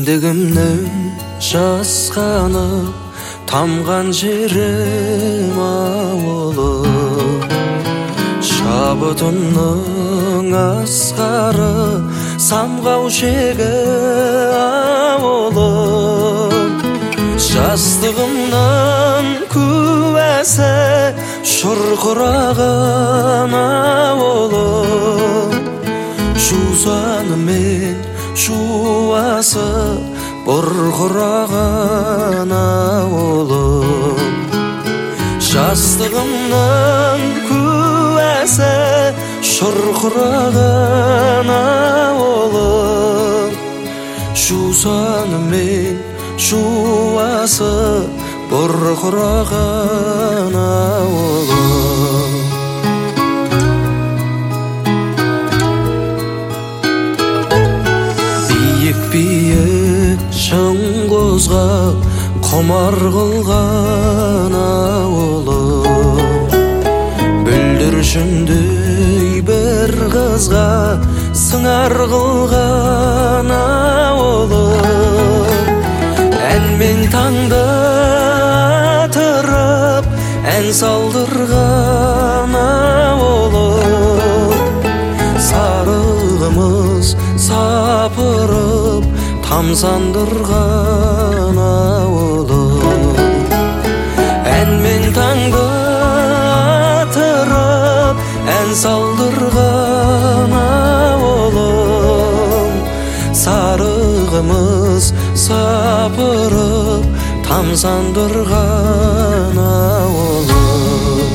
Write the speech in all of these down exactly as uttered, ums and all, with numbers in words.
Кіндігімнің жасқанып тамған жерім ауылым, шабытымның асқары самғау шегі ауылым. Жастығымның куәсі шұрқыраған ауылым, жусанымен жуасы бұрқыраған ауылым. Жастығымның куәсі шұрқыраған ауылым, жусанымен жуасы бұрқыраған ауылым. Биік-биік шың қозғап құмар қылған ауылым, бүлдіршіндей бір қызға сыңар қылған ауылым. Әнмен таңды атырып ән салдырған ауылым, сарығымыз сапырып тамсандырған ауылым. Әнмен таңды атырып ән салдырған ауылым, сарығымыз сапырып тамсандырған ауылым.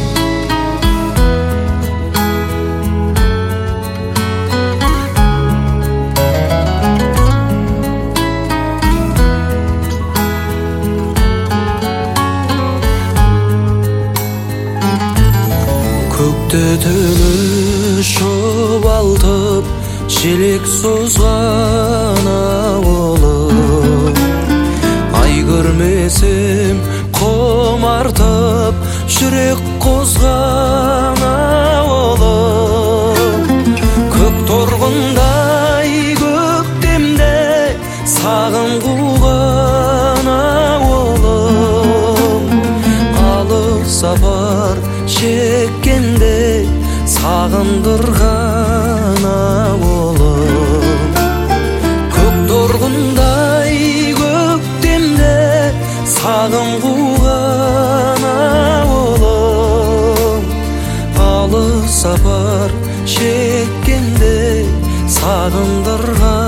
Көкті түні шұбалтып желек созған ауылым, ай көрмесем құмартып жүрек қозған ауылым. Көк торғындай көктемде сағым қуған ауылым, алыс сапар шеккенде сағындырған ауылым. Көк торғындай көктемде сағым қуған ауылым, алыс сапар шеккенде сағындырған